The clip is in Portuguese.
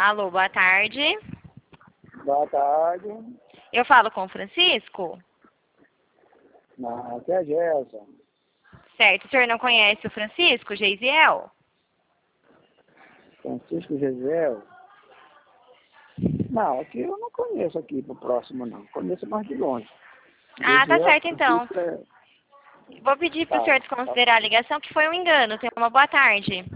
Alô, boa tarde. Boa tarde. Eu falo com o Francisco? Não, aqui é Gerson. Certo, o senhor não conhece o Francisco Geisiel? Francisco Gesiel. Não, aqui eu não conheço aqui pro próximo, não. Conheço mais de longe. Ah, tá Gesiel, certo então. Francisco Vou pedir pro Tá, senhor desconsiderar a ligação, que foi um engano. Tenha uma boa tarde.